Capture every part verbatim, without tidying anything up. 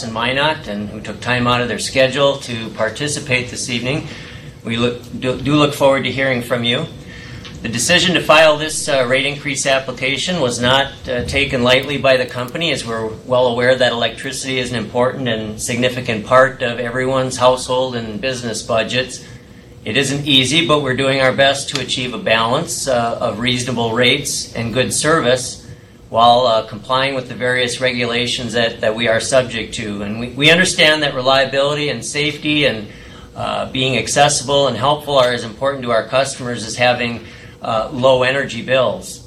Carson Minot, and who took time out of their schedule to participate this evening. We look, do, do look forward to hearing from you. The decision to file this uh, rate increase application was not uh, taken lightly by the company, as we're well aware that electricity is an important and significant part of everyone's household and business budgets. It isn't easy, but we're doing our best to achieve a balance uh, of reasonable rates and good service while uh, complying with the various regulations that, that we are subject to. And we, we understand that reliability and safety and uh, being accessible and helpful are as important to our customers as having uh, low energy bills.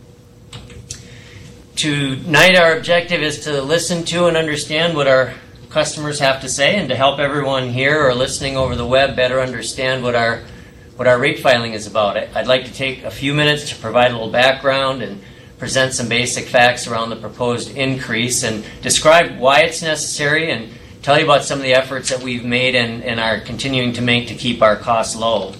Tonight our objective is to listen to and understand what our customers have to say, and to help everyone here or listening over the web better understand what our what our rate filing is about. I'd like to take a few minutes to provide a little background and present some basic facts around the proposed increase and describe why it's necessary and tell you about some of the efforts that we've made and, and are continuing to make to keep our costs low.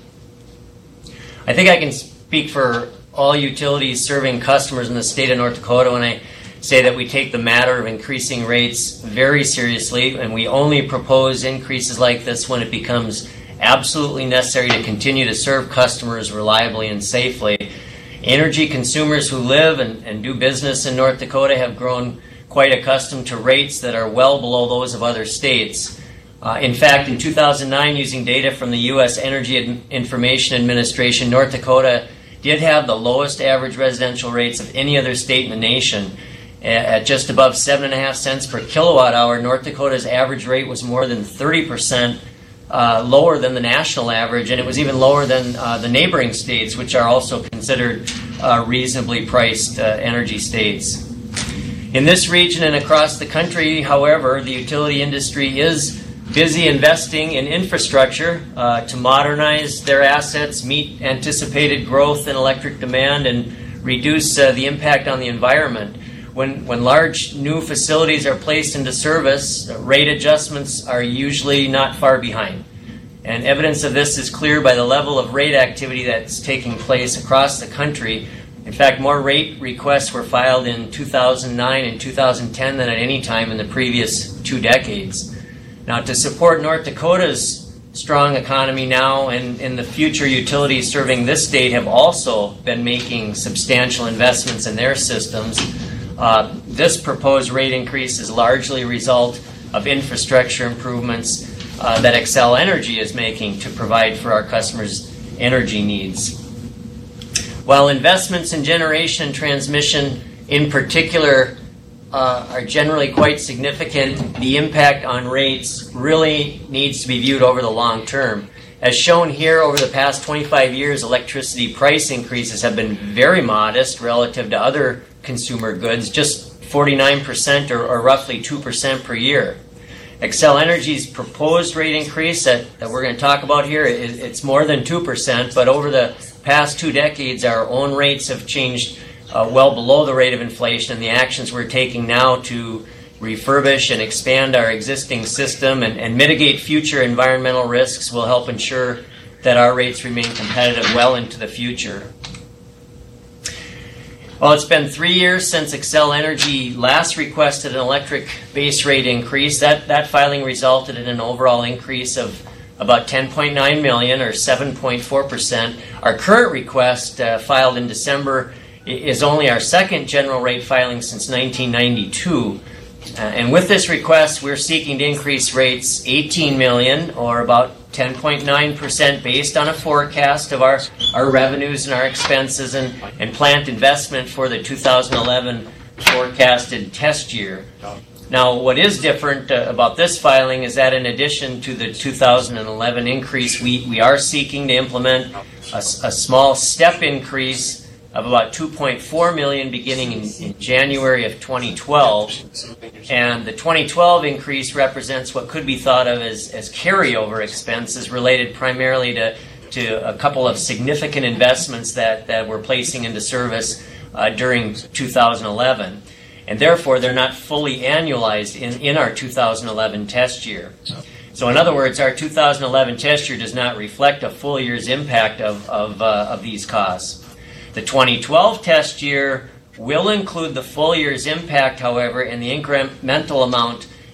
I think I can speak for all utilities serving customers in the state of North Dakota when I say that we take the matter of increasing rates very seriously, and we only propose increases like this when it becomes absolutely necessary to continue to serve customers reliably and safely. Energy consumers who live and, and do business in North Dakota have grown quite accustomed to rates that are well below those of other states. Uh, in fact, in two thousand nine, using data from the U S Energy Ad- Information Administration, North Dakota did have the lowest average residential rates of any other state in the nation. At just above seven and a half cents per kilowatt hour, North Dakota's average rate was more than thirty percent uh, lower than the national average, and it was even lower than uh, the neighboring states, which are also considered uh, reasonably priced uh, energy states. In this region and across the country, however, the utility industry is busy investing in infrastructure uh, to modernize their assets, meet anticipated growth in electric demand, and reduce uh, the impact on the environment. When, when large new facilities are placed into service, rate adjustments are usually not far behind. And evidence of this is clear by the level of rate activity that's taking place across the country. In fact, more rate requests were filed in two thousand nine and two thousand ten than at any time in the previous two decades. Now, to support North Dakota's strong economy now and in the future, utilities serving this state have also been making substantial investments in their systems. Uh, this proposed rate increase is largely a result of infrastructure improvements uh, that Xcel Energy is making to provide for our customers' energy needs. While investments in generation and transmission in particular uh, are generally quite significant, the impact on rates really needs to be viewed over the long term. As shown here, over the past twenty-five years, electricity price increases have been very modest relative to other consumer goods, just forty-nine percent or, or roughly two percent per year. Xcel Energy's proposed rate increase that, that we're going to talk about here, it, it's more than two percent, but over the past two decades, our own rates have changed uh, well below the rate of inflation, and the actions we're taking now to refurbish and expand our existing system and, and mitigate future environmental risks will help ensure that our rates remain competitive well into the future. Well, it's been three years since Xcel Energy last requested an electric base rate increase. That, that filing resulted in an overall increase of about ten point nine million dollars or seven point four percent. Our current request, uh, filed in December, is only our second general rate filing since nineteen ninety-two. Uh, and with this request, we're seeking to increase rates eighteen million dollars or about ten point nine percent based on a forecast of our, our revenues and our expenses and, and plant investment for the two thousand eleven forecasted test year. Now, what is different uh, about this filing is that in addition to the two thousand eleven increase, we, we are seeking to implement a, a small step increase of about two point four million dollars beginning in, in January of twenty twelve. And the twenty twelve increase represents what could be thought of as, as carryover expenses related primarily to, to a couple of significant investments that, that we're placing into service uh, during two thousand eleven. And therefore, they're not fully annualized in, in our two thousand eleven test year. So in other words, our two thousand eleven test year does not reflect a full year's impact of, of, uh, of these costs. The twenty twelve test year will include the full year's impact, however, and the incremental amount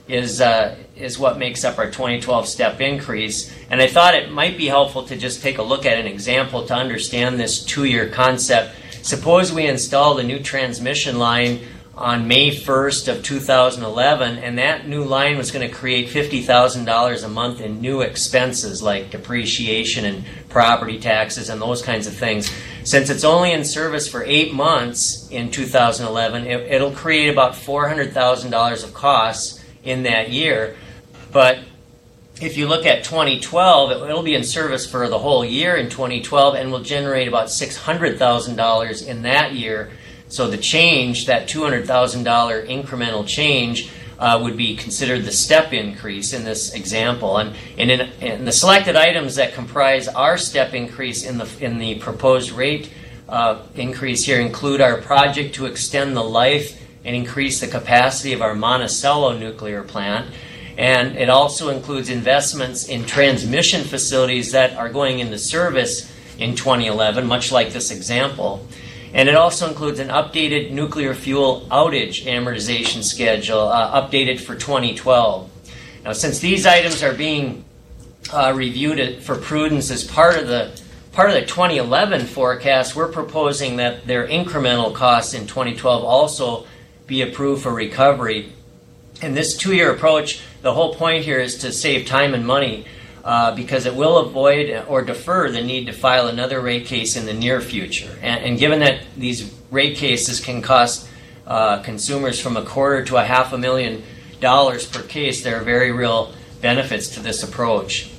is uh, is what makes up our twenty twelve step increase. And I thought it might be helpful to just take a look at an example to understand this two-year concept. Suppose we installed a new transmission line on May first of two thousand eleven, and that new line was going to create fifty thousand dollars a month in new expenses like depreciation and property taxes and those kinds of things. Since it's only in service for eight months in two thousand eleven, it, it'll create about four hundred thousand dollars of costs in that year. But if you look at twenty twelve, it, it'll be in service for the whole year in twenty twelve and will generate about six hundred thousand dollars in that year. So the change, that two hundred thousand dollars incremental change, uh, would be considered the step increase in this example. And, and in, in the selected items that comprise our step increase in the, in the proposed rate uh, increase here include our project to extend the life and increase the capacity of our Monticello nuclear plant. And it also includes investments in transmission facilities that are going into service in twenty eleven, much like this example. And it also includes an updated nuclear fuel outage amortization schedule, uh, updated for twenty twelve. Now, since these items are being uh, reviewed for prudence as part of the part of the twenty eleven forecast, we're proposing that their incremental costs in twenty twelve also be approved for recovery. And this two-year approach, the whole point here is to save time and money, Uh, because it will avoid or defer the need to file another rate case in the near future. And, and given that these rate cases can cost uh, consumers from a quarter to a half a million dollars per case, there are very real benefits to this approach.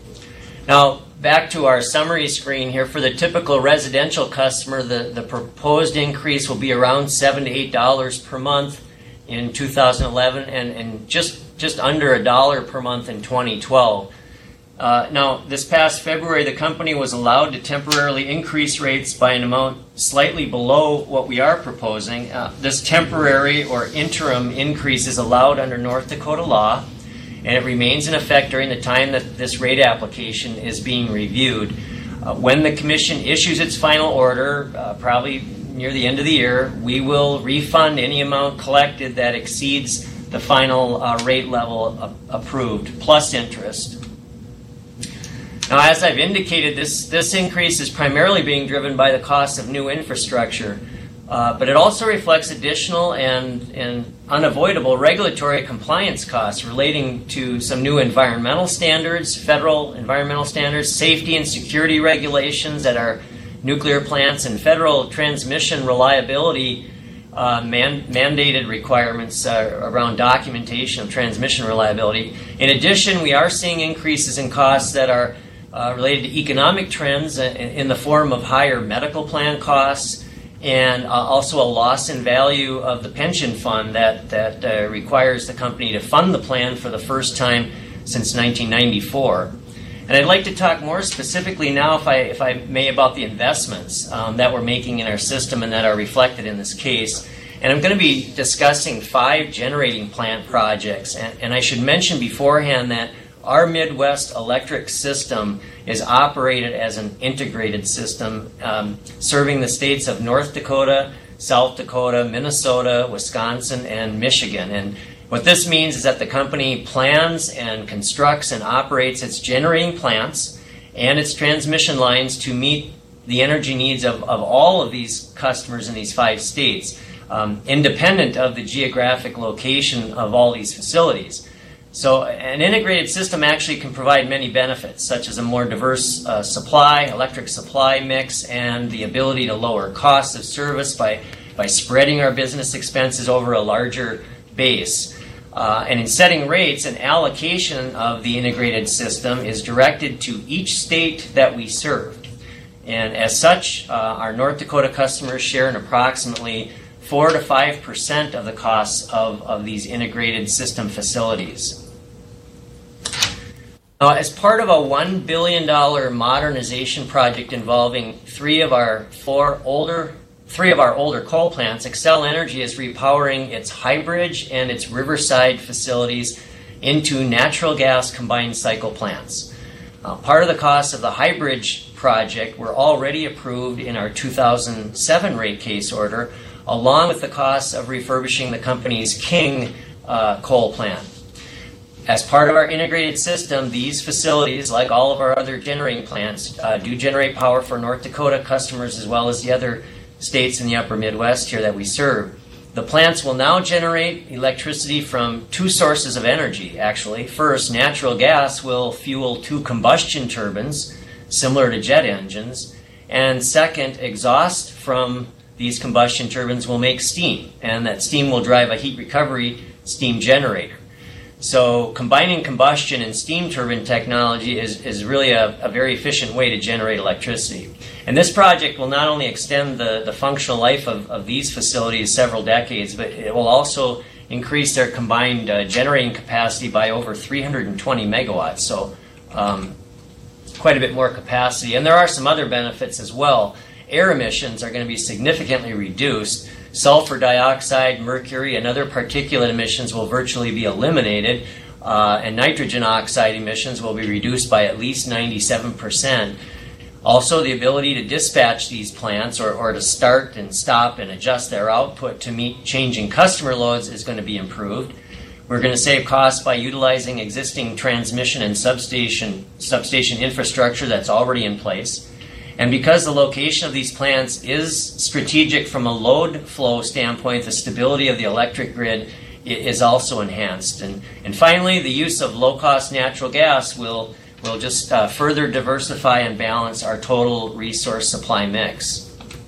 Now, back to our summary screen here. For the typical residential customer, the, the proposed increase will be around seven to eight dollars per month in two thousand eleven and, and just, just under a dollar per month in twenty twelve. Uh, now, this past February, the company was allowed to temporarily increase rates by an amount slightly below what we are proposing. Uh, this temporary or interim increase is allowed under North Dakota law, and it remains in effect during the time that this rate application is being reviewed. Uh, when the Commission issues its final order, uh, probably near the end of the year, we will refund any amount collected that exceeds the final uh, rate level uh, approved, plus interest. Now, as I've indicated, this, this increase is primarily being driven by the cost of new infrastructure, uh, but it also reflects additional and, and unavoidable regulatory compliance costs relating to some new environmental standards, federal environmental standards, safety and security regulations at our nuclear plants, and federal transmission reliability uh, man, mandated requirements uh, around documentation of transmission reliability. In addition, we are seeing increases in costs that are Uh, related to economic trends in the form of higher medical plan costs and uh, also a loss in value of the pension fund that, that uh, requires the company to fund the plan for the first time since nineteen ninety-four. And I'd like to talk more specifically now, if I, if I may, about the investments um, that we're making in our system and that are reflected in this case. And I'm going to be discussing five generating plant projects. And, and I should mention beforehand that our Midwest electric system is operated as an integrated system, um, serving the states of North Dakota, South Dakota, Minnesota, Wisconsin, and Michigan. And what this means is that the company plans and constructs and operates its generating plants and its transmission lines to meet the energy needs of, of all of these customers in these five states, um, independent of the geographic location of all these facilities. So an integrated system actually can provide many benefits, such as a more diverse uh, supply, electric supply mix, and the ability to lower costs of service by, by spreading our business expenses over a larger base. Uh, and in setting rates, an allocation of the integrated system is directed to each state that we serve. And as such, uh, our North Dakota customers share in approximately four to five percent of the costs of, of these integrated system facilities. Now, as part of a one billion dollars modernization project involving three of our four older, three of our older coal plants, Xcel Energy is repowering its High Bridge and its Riverside facilities into natural gas combined cycle plants. Uh, part of the costs of the High Bridge project were already approved in our two thousand seven rate case order, along with the costs of refurbishing the company's King uh, coal plant. as part of our integrated system, these facilities, like all of our other generating plants, uh, do generate power for North Dakota customers as well as the other states in the upper Midwest here that we serve. The plants will now generate electricity from two sources of energy, actually. First, natural gas will fuel two combustion turbines, similar to jet engines. And second, exhaust from these combustion turbines will make steam, and that steam will drive a heat recovery steam generator. So combining combustion and steam turbine technology is, is really a, a very efficient way to generate electricity. And this project will not only extend the, the functional life of, of these facilities several decades, but it will also increase their combined uh, generating capacity by over three hundred twenty megawatts. So um, quite a bit more capacity. And there are some other benefits as well. Air emissions are going to be significantly reduced. Sulfur dioxide, mercury, and other particulate emissions will virtually be eliminated, uh, and nitrogen oxide emissions will be reduced by at least ninety-seven percent. Also, the ability to dispatch these plants or, or to start and stop and adjust their output to meet changing customer loads is going to be improved. We're going to save costs by utilizing existing transmission and substation, substation infrastructure that's already in place. And because the location of these plants is strategic from a load flow standpoint, the stability of the electric grid is also enhanced. And, and finally, the use of low-cost natural gas will, will just uh, further diversify and balance our total resource supply mix.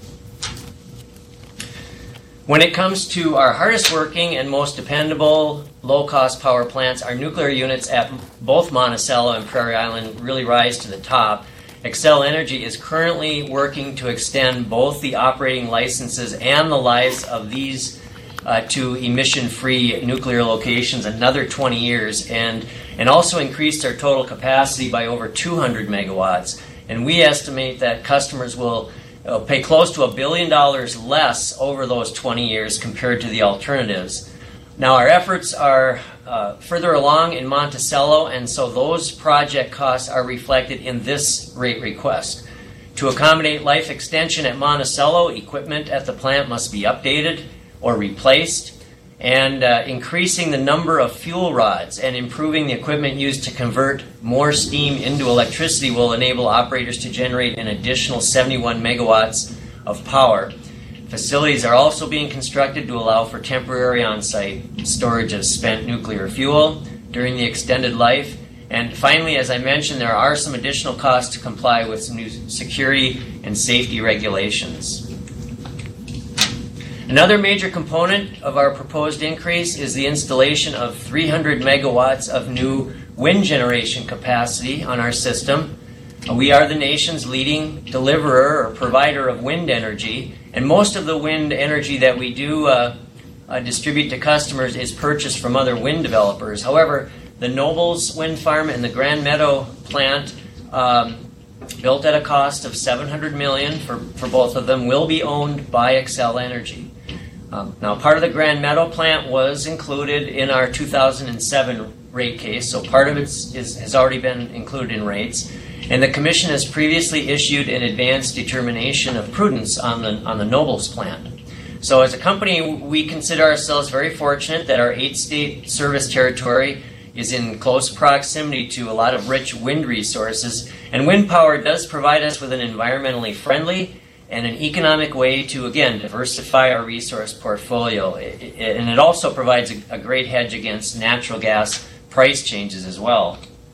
When it comes to our hardest working and most dependable low-cost power plants, our nuclear units at both Monticello and Prairie Island really rise to the top. Xcel Energy is currently working to extend both the operating licenses and the lives of these uh, two emission-free nuclear locations another twenty years, and, and also increase their total capacity by over two hundred megawatts. And we estimate that customers will uh, pay close to a billion dollars less over those twenty years compared to the alternatives. Now, our efforts are uh, further along in Monticello, and so those project costs are reflected in this rate request. To accommodate life extension at Monticello, equipment at the plant must be updated or replaced, and uh, increasing the number of fuel rods and improving the equipment used to convert more steam into electricity will enable operators to generate an additional seventy-one megawatts of power. Facilities are also being constructed to allow for temporary on-site storage of spent nuclear fuel during the extended life. And finally, as I mentioned, there are some additional costs to comply with some new security and safety regulations. Another major component of our proposed increase is the installation of three hundred megawatts of new wind generation capacity on our system. We are the nation's leading deliverer or provider of wind energy, and most of the wind energy that we do uh, uh, distribute to customers is purchased from other wind developers. However, the Nobles Wind Farm and the Grand Meadow plant, um, built at a cost of seven hundred million dollars for, for both of them, will be owned by Xcel Energy. Um, now, part of the Grand Meadow plant was included in our two thousand seven rate case, so part of it is, has already been included in rates. And the Commission has previously issued an advanced determination of prudence on the, on the Nobles plant. So as a company, we consider ourselves very fortunate that our eight-state service territory is in close proximity to a lot of rich wind resources. And wind power does provide us with an environmentally friendly and an economic way to, again, diversify our resource portfolio. It, it, and it also provides a, a great hedge against natural gas price changes as well.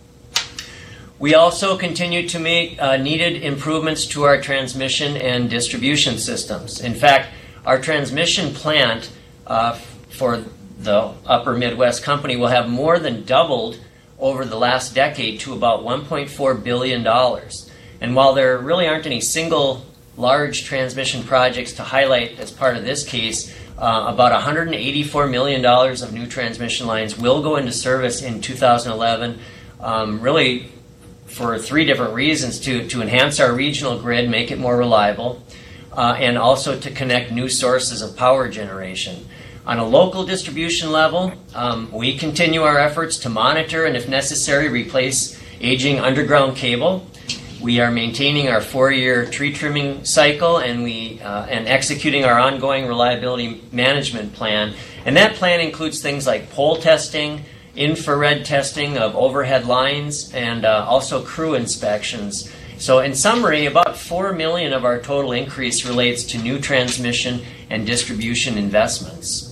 We also continue to make uh, needed improvements to our transmission and distribution systems. In fact, our transmission plant uh, for the Upper Midwest Company will have more than doubled over the last decade to about one point four billion dollars. And while there really aren't any single large transmission projects to highlight as part of this case, uh, about one hundred eighty-four million dollars of new transmission lines will go into service in two thousand eleven, um, really for three different reasons: to, to enhance our regional grid, make it more reliable, uh, and also to connect new sources of power generation. On a local distribution level, um, we continue our efforts to monitor and, if necessary, replace aging underground cable. We are maintaining our four-year tree trimming cycle, and we uh, and executing our ongoing reliability management plan. And that plan includes things like pole testing infrared testing of overhead lines, and uh, also crew inspections. So in summary, about four million dollars of our total increase relates to new transmission and distribution investments.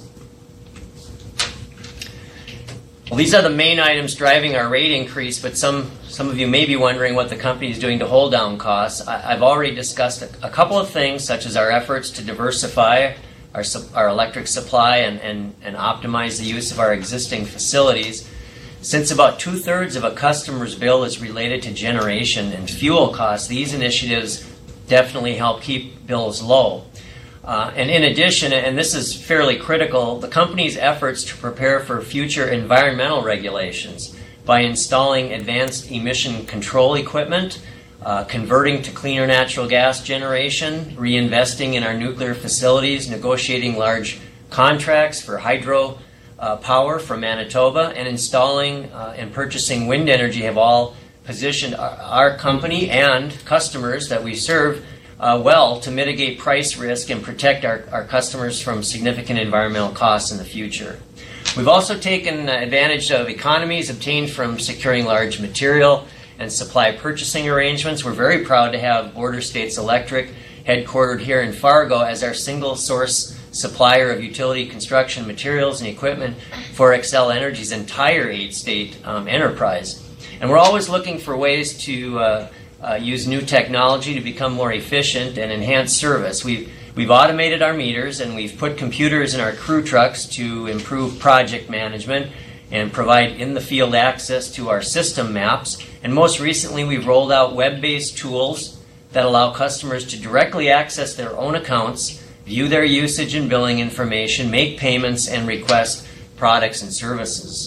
Well, these are the main items driving our rate increase, but some, some of you may be wondering what the company is doing to hold down costs. I, I've already discussed a, a couple of things, such as our efforts to diversify our, our electric supply and, and, and optimize the use of our existing facilities. Since about two-thirds of a customer's bill is related to generation and fuel costs, these initiatives definitely help keep bills low. Uh, and in addition, and this is fairly critical, the company's efforts to prepare for future environmental regulations by installing advanced emission control equipment, uh, converting to cleaner natural gas generation, reinvesting in our nuclear facilities, negotiating large contracts for hydro uh, power from Manitoba, and installing uh, and purchasing wind energy have all positioned our, our company and customers that we serve Uh, well to mitigate price risk and protect our, our customers from significant environmental costs in the future. We've also taken advantage of economies obtained from securing large material and supply purchasing arrangements. We're very proud to have Border States Electric, headquartered here in Fargo, as our single source supplier of utility construction materials and equipment for Xcel Energy's entire eight-state um, enterprise. And we're always looking for ways to uh, Uh, use new technology to become more efficient and enhance service. We've, we've automated our meters, and we've put computers in our crew trucks to improve project management and provide in-the-field access to our system maps. And most recently, we've rolled out web-based tools that allow customers to directly access their own accounts, view their usage and billing information, make payments, and request products and services.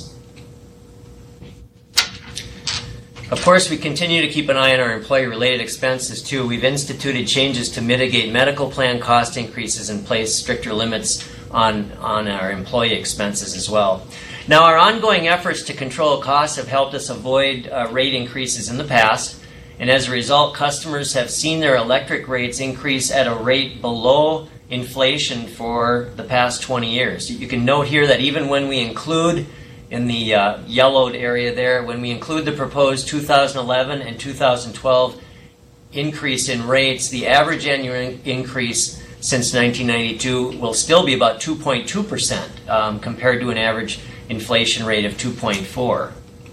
Of course, we continue to keep an eye on our employee-related expenses, too. We've instituted changes to mitigate medical plan cost increases and place stricter limits on, on our employee expenses as well. Now, our ongoing efforts to control costs have helped us avoid uh, rate increases in the past, and as a result, customers have seen their electric rates increase at a rate below inflation for the past twenty years. You can note here that even when we include in the uh, yellowed area there, when we include the proposed two thousand eleven and two thousand twelve increase in rates, the average annual in- increase since nineteen ninety-two will still be about two point two percent um, compared to an average inflation rate of two point four.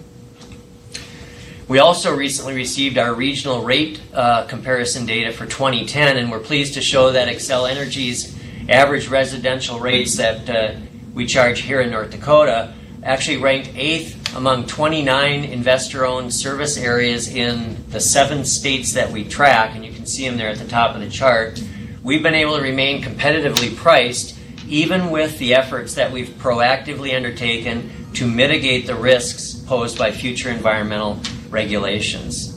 We also recently received our regional rate uh, comparison data for twenty ten, and we're pleased to show that Xcel Energy's average residential rates that uh, we charge here in North Dakota actually ranked eighth among twenty-nine investor-owned service areas in the seven states that we track, and you can see them there at the top of the chart. We've been able to remain competitively priced even with the efforts that we've proactively undertaken to mitigate the risks posed by future environmental regulations.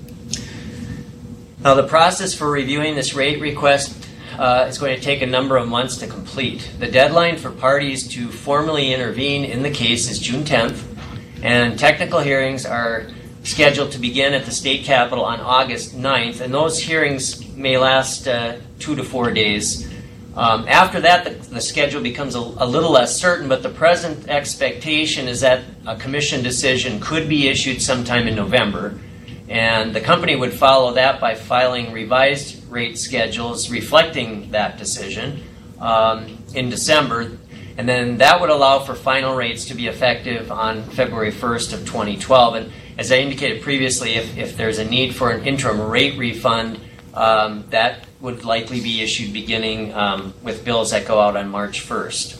Now, the process for reviewing this rate request Uh, is going to take a number of months to complete. The deadline for parties to formally intervene in the case is June tenth, and technical hearings are scheduled to begin at the state capitol on August ninth, and those hearings may last uh, two to four days. Um, after that, the, the schedule becomes a, a little less certain, but the present expectation is that a commission decision could be issued sometime in November, and the company would follow that by filing revised rate schedules reflecting that decision um, in December, and then that would allow for final rates to be effective on February first of twenty twelve. And as I indicated previously, if, if there's a need for an interim rate refund, um, that would likely be issued beginning um, with bills that go out on March first.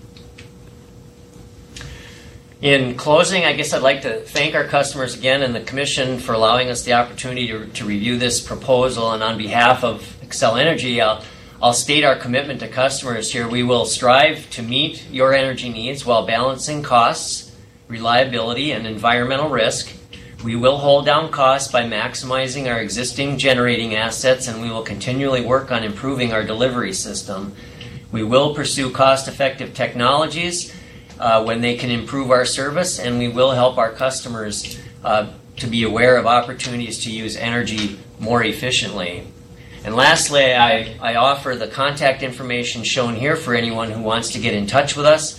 In closing, I guess I'd like to thank our customers again and the Commission for allowing us the opportunity to, to review this proposal. And on behalf of Xcel Energy, I'll, I'll state our commitment to customers here. We will strive to meet your energy needs while balancing costs, reliability, and environmental risk. We will hold down costs by maximizing our existing generating assets, and we will continually work on improving our delivery system. We will pursue cost-effective technologies Uh, when they can improve our service, and we will help our customers uh, to be aware of opportunities to use energy more efficiently. And lastly, I, I offer the contact information shown here for anyone who wants to get in touch with us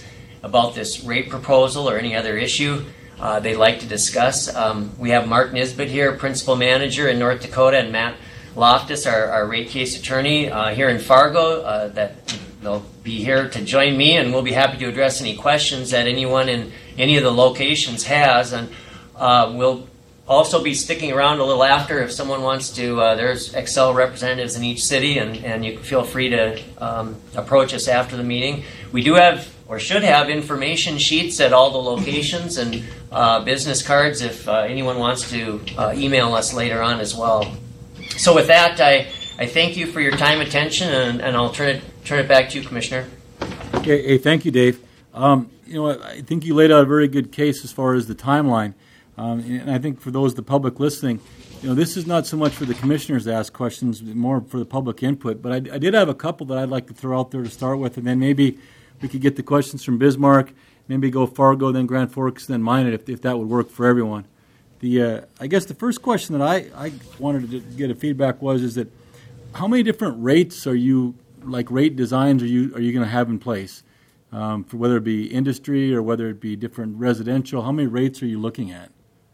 about this rate proposal or any other issue uh, they'd like to discuss. Um, we have Mark Nisbet here, Principal Manager in North Dakota, and Matt Loftus, our, our rate case attorney uh, here in Fargo, uh, that they'll be here to join me, and we'll be happy to address any questions that anyone in any of the locations has. And uh, we'll also be sticking around a little after if someone wants to. Uh, there's Xcel representatives in each city, and, and you can feel free to um, approach us after the meeting. We do have, or should have, information sheets at all the locations and uh, business cards if uh, anyone wants to uh, email us later on as well. So with that, I, I thank you for your time, attention, and, and I'll turn it turn it back to you, Commissioner. Okay, hey, thank you, Dave. Um, you know, I think you laid out a very good case as far as the timeline. Um, and I think for those the public listening, you know, this is not so much for the commissioners to ask questions, more for the public input. But I, I did have a couple that I'd like to throw out there to start with, and then maybe we could get the questions from Bismarck, maybe go Fargo, then Grand Forks, then Minot, if, if that would work for everyone. The uh, I guess the first question that I, I wanted to get a feedback was is that how many different rates are you, like rate designs, are you are you going to have in place? Um, for whether it be industry or whether it be different residential, how many rates are you looking at?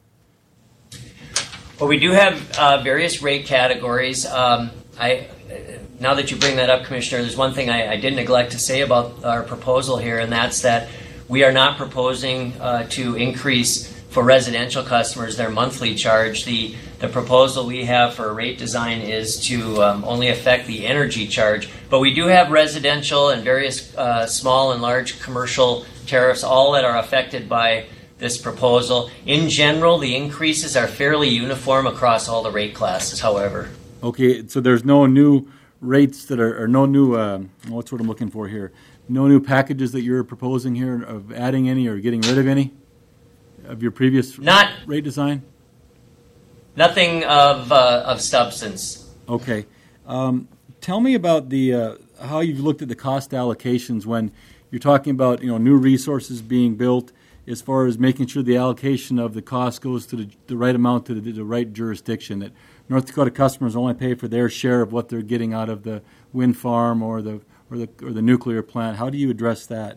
Well, we do have uh, various rate categories. Um, I, now that you bring that up, Commissioner, there's one thing I, I did neglect to say about our proposal here, and that's that we are not proposing uh, to increase for residential customers their monthly charge. The the proposal we have for rate design is to um, only affect the energy charge, but we do have residential and various uh, small and large commercial tariffs, all that are affected by this proposal. In general, the increases are fairly uniform across all the rate classes, however. Okay, so there's no new rates that are, or no new, um, what's what I'm looking for here, no new packages that you're proposing here of adding any or getting rid of any of your previous Not, rate design? Nothing of uh, of substance. Okay. Um, tell me about the uh, how you've looked at the cost allocations when you're talking about, you know, new resources being built, as far as making sure the allocation of the cost goes to the, the right amount to the, the right jurisdiction, that North Dakota customers only pay for their share of what they're getting out of the wind farm or the or the or the nuclear plant. How do you address that?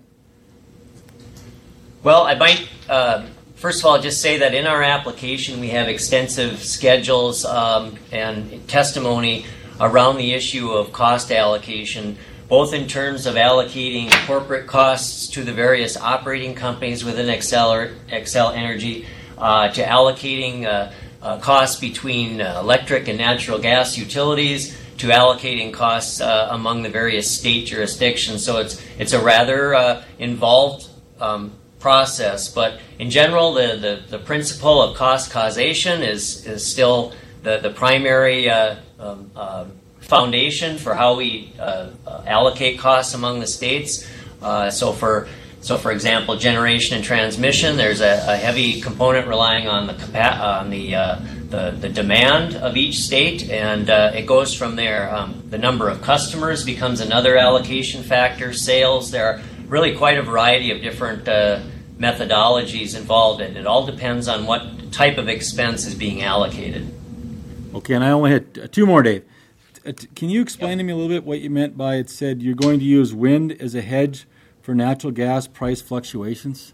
Well, I might uh, first of all just say that in our application we have extensive schedules um, and testimony around the issue of cost allocation, both in terms of allocating corporate costs to the various operating companies within Xcel, or Xcel Energy, uh, to allocating uh, uh, costs between uh, electric and natural gas utilities, to allocating costs uh, among the various state jurisdictions. So it's it's a rather uh, involved um, process. But in general, the, the, the principle of cost causation is, is still the, the primary uh, um, uh, foundation for how we uh, uh, allocate costs among the states. Uh, so for so for example, generation and transmission, there's a, a heavy component relying on the capa- on the, uh, the the demand of each state, and uh, it goes from there. Um, the number of customers becomes another allocation factor. Sales, there are really quite a variety of different uh, methodologies involved, and it all depends on what type of expense is being allocated. Okay, and I only had two more, Dave. Can you explain yep. to me a little bit what you meant by it said you're going to use wind as a hedge for natural gas price fluctuations?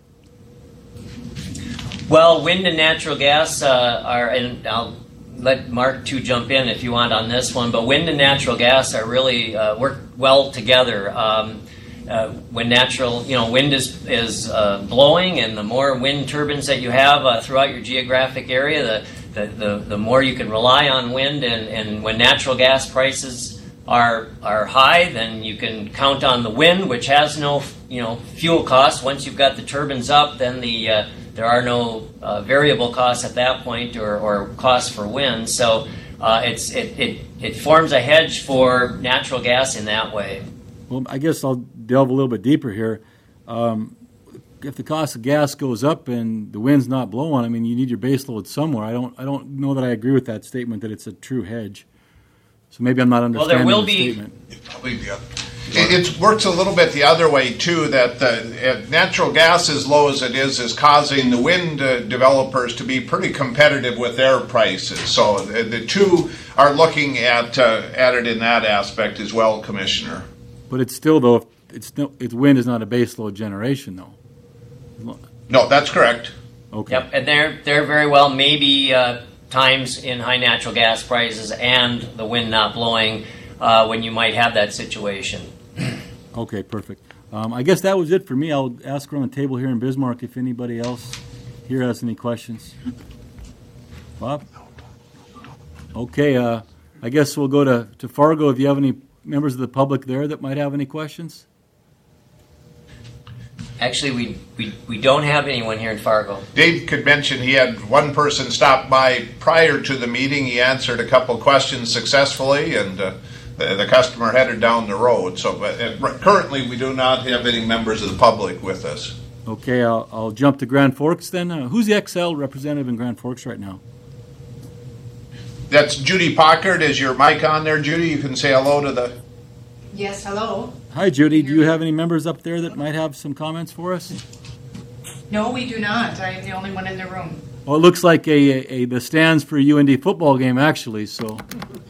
Well, wind and natural gas uh, are, and I'll let Mark too jump in if you want on this one, but wind and natural gas are really uh, work well together. Um, uh, when natural, you know, wind is is uh, blowing, and the more wind turbines that you have uh, throughout your geographic area, the The, the, the more you can rely on wind, and, and when natural gas prices are are high, then you can count on the wind, which has no you know fuel costs. Once you've got the turbines up, then the uh, there are no uh, variable costs at that point, or, or costs for wind. So uh, it's it, it it forms a hedge for natural gas in that way. Well, I guess I'll delve a little bit deeper here. Um, If the cost of gas goes up and the wind's not blowing, I mean, you need your base load somewhere. I don't, I don't know that I agree with that statement that it's a true hedge. So maybe I'm not understanding well, there will the be, statement. It probably be other. It, it works a little bit the other way too. That the uh, natural gas, as low as it is, is causing the wind uh, developers to be pretty competitive with their prices. So the, the two are looking at uh, at it in that aspect as well, Commissioner. But it's still though, it's no, it's wind is not a base load generation though. No, that's correct. Okay. Yep, and there there very well may be uh, times in high natural gas prices and the wind not blowing uh, when you might have that situation. Okay, perfect. Um, I guess that was it for me. I'll ask around the table here in Bismarck if anybody else here has any questions. Bob? Okay, uh, I guess we'll go to, to Fargo if you have any members of the public there that might have any questions. Actually, we, we, we don't have anyone here in Fargo. Dave could mention he had one person stop by prior to the meeting. He answered a couple questions successfully, and uh, the, the customer headed down the road. So but, uh, currently we do not have any members of the public with us. Okay, I'll, I'll jump to Grand Forks then. Uh, who's the X L representative in Grand Forks right now? That's Judy Pockard. Is your mic on there, Judy? You can say hello to the... Yes, hello. Hi, Judy. Do you have any members up there that might have some comments for us? No, we do not. I am the only one in the room. Well, it looks like a, a, a the stands for a U N D football game, actually. So, all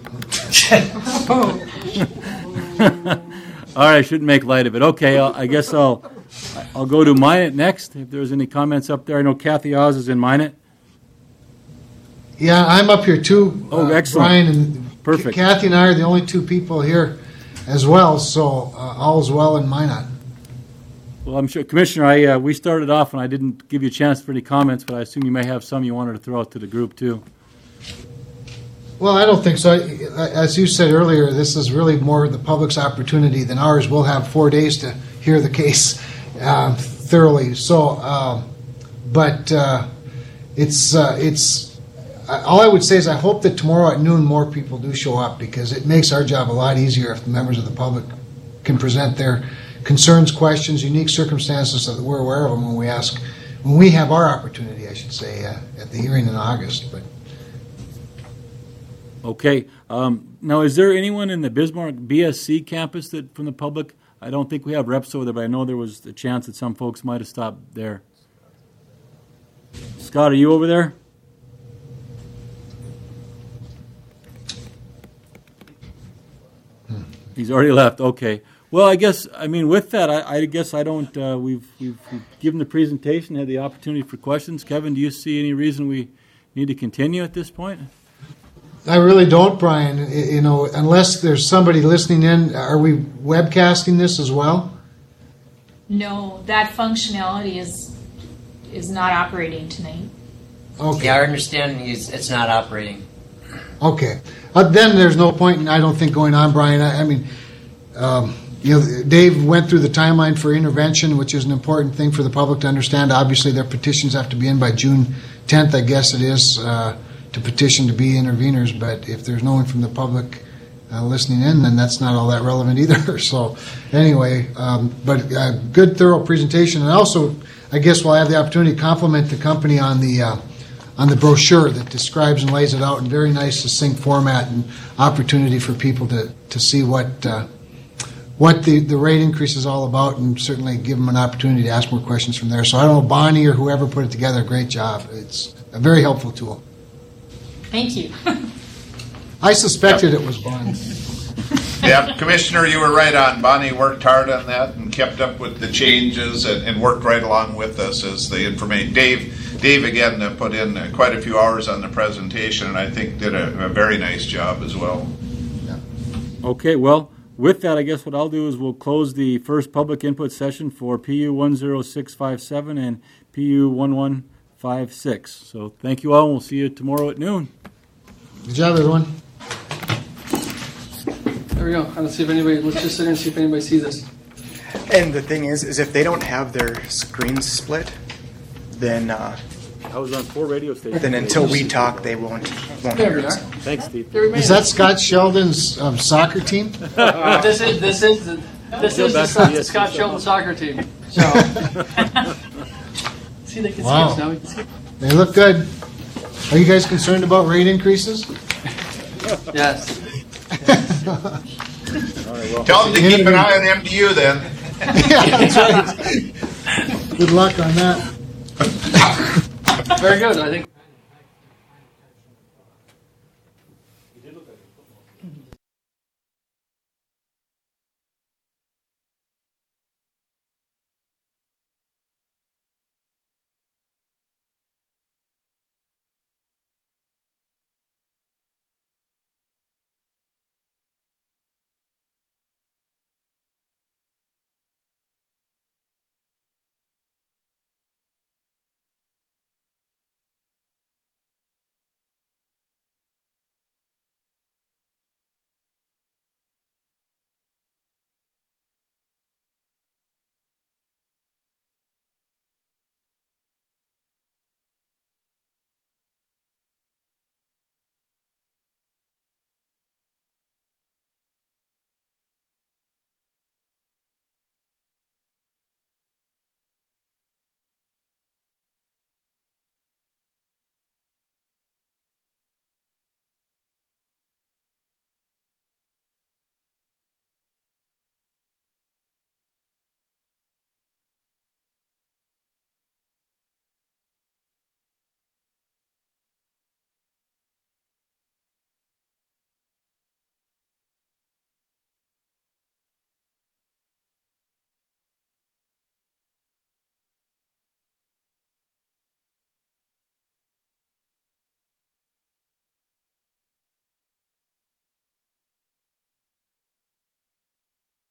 right, I shouldn't make light of it. Okay, I'll, I guess I'll I'll go to Minot next. If there's any comments up there, I know Kathy Oz is in Minot. Yeah, I'm up here too. Oh, uh, excellent. Brian and Perfect. Kathy and I are the only two people here as well, so uh, all's well in Minot. Well, I'm sure, Commissioner, I uh, we started off and I didn't give you a chance for any comments, but I assume you may have some you wanted to throw out to the group too. Well, I don't think so. I- As you said earlier, this is really more the public's opportunity than ours. We'll have four days to hear the case uh, thoroughly. So, uh, but uh, it's uh, it's. All I would say is I hope that tomorrow at noon more people do show up, because it makes our job a lot easier if the members of the public can present their concerns, questions, unique circumstances so that we're aware of them when we ask, when we have our opportunity, I should say, uh, at the hearing in August. But Okay. Um, now, is there anyone in the Bismarck B S C campus that from the public? I don't think we have reps over there, but I know there was a chance that some folks might have stopped there. Scott, are you over there? He's already left. Okay. Well, I guess I mean with that, I, I guess I don't. Uh, we've, we've we've given the presentation, had the opportunity for questions. Kevin, do you see any reason we need to continue at this point? I really don't, Brian. I- You know, unless there's somebody listening in, are we webcasting this as well? No, that functionality is is not operating tonight. Okay. Yeah, our understanding is it's not operating. Okay. Uh, then there's no point in, I don't think, going on, Brian. I, I mean, um, you know, Dave went through the timeline for intervention, which is an important thing for the public to understand. Obviously, their petitions have to be in by June tenth, I guess it is, uh, to petition to be interveners. But if there's no one from the public uh, listening in, then that's not all that relevant either. So anyway, um, but uh, good, thorough presentation. And also, I guess we'll have the opportunity to compliment the company on the uh, on the brochure that describes and lays it out in very nice, succinct format, and opportunity for people to, to see what uh, what the, the rate increase is all about, and certainly give them an opportunity to ask more questions from there. So I don't know, Bonnie or whoever put it together, great job. It's a very helpful tool. Thank you. I suspected it was Bonnie. Yeah, Commissioner, you were right on. Bonnie worked hard on that and kept up with the changes and, and worked right along with us as the information. Dave, Dave again uh, put in uh, quite a few hours on the presentation, and I think did a, a very nice job as well. Okay, well, with that, I guess what I'll do is we'll close the first public input session for P U one oh six five seven and P U one one five six. So thank you all, and we'll see you tomorrow at noon. Good job, everyone. There we go. Let's see if anybody. Let's just sit here and see if anybody sees this. And the thing is, is if they don't have their screens split, then uh, I was on four radio stations. then until we talk, they won't won't There hear we us. are. Thanks, Steve. There we Is that Scott Sheldon's um, soccer team? Uh, this is this is the, this is the back to Scott, the Scott Sheldon soccer team. So see, they can Wow. see us now. We can see. They look good. Are you guys concerned about rate increases? Yes. Tell them to keep an eye on M D U then. Yeah, that's right. Good luck on that. Very good. I think.